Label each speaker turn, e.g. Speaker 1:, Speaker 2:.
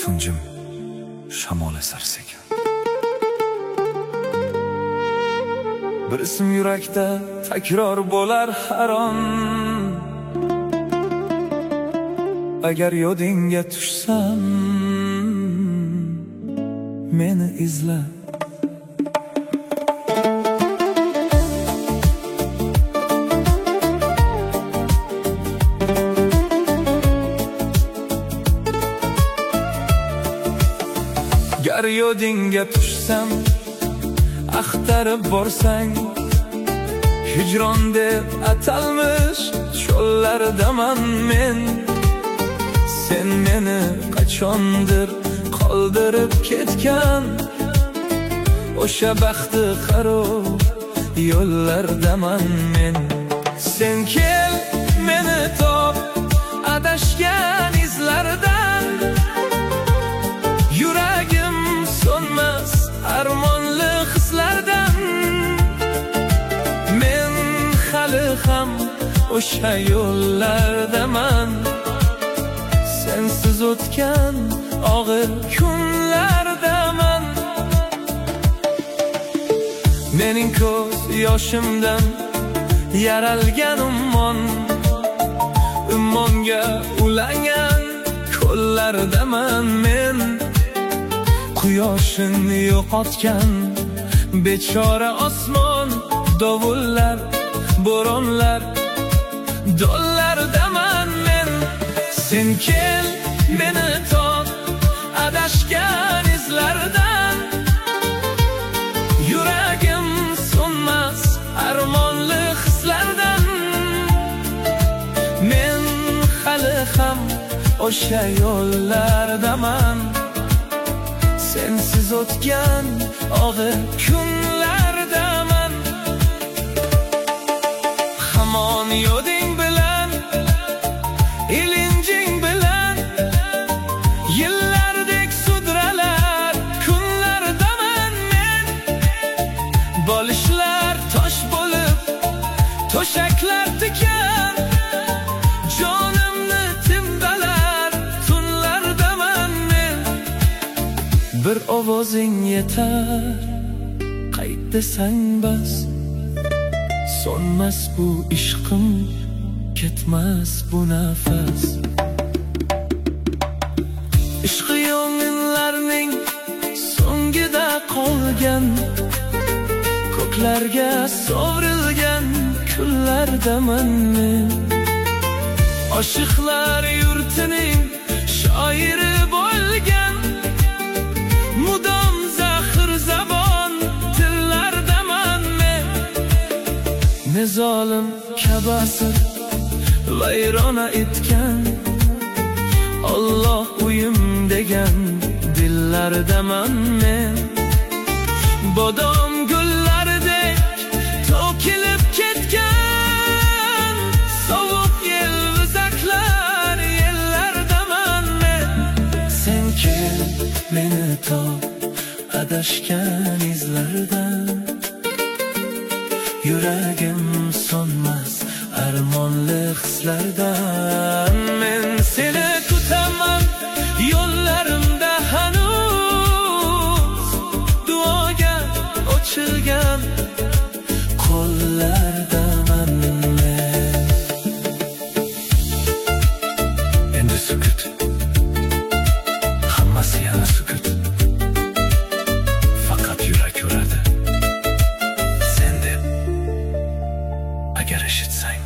Speaker 1: tunjim shamol esar sekin. Bir ism yurakda takror bo'lar har on. Agar yodingga tushsam, meni izla. Gar yodingga tushsam, axtarib borsang, hijron deb atalmish cho'llardaman men. Sen meni qachondir qoldirib ketgan, o'sha baxti xarob yo'llardaman men. Sen kel, meni top, adashgan izlardan. Yuragim so'nmas armonli hislardan. Men hali ham o'sha yo'llardaman. Sensiz o'tgan og'ir kunlardaman. Mening ko'z yoshimdan yaralgan ummonga ulangan ko'llardaman men. Quyoshini yo'qotgan bechora osmon, dovullar, bo'ronlar, do'llardaman men. Sen kel, meni top, adashgan izlardan. Yuragim so'nmas armonli hislardan. Men hali ham o'sha yo'llardaman. Sensiz o'tgan og'ir kunlardaman. Hamon yoding bilan, ilinjing bilan, yillardek sudralar kunlardaman men. Bolishlar tosh bo'lib, to'shaklar tikan, jonimni timdalar tunlardaman men. Bir ovozing yetar, qayt desang bas. So'nmas bu ishqim, ketmas bu nafas. Ishqi yong'inlarning so'ngida qolgan, ko'klarga sovrilgan kunlardaman men. Oshiqlar yurtining shoiri bo'lgan, mudom zaxir zabon tillardaman men. Ne zolim kabasi vayrona etgan, Alloh uyim degan dillardaman men. Bodom gullaridek to'kilib ketgan, sovuq yelvizaklar yellardaman men. Sen kel, meni top, adashgan izlardan. Yuragim so'nmas armonli hislardan. Men seni kutaman yo'llarimda hanuz, duoga ochilgan qo'llardaman men. Endi sukut, hammasi yana sukut. Faqat yurak uradi sen deb, agar eshitsang.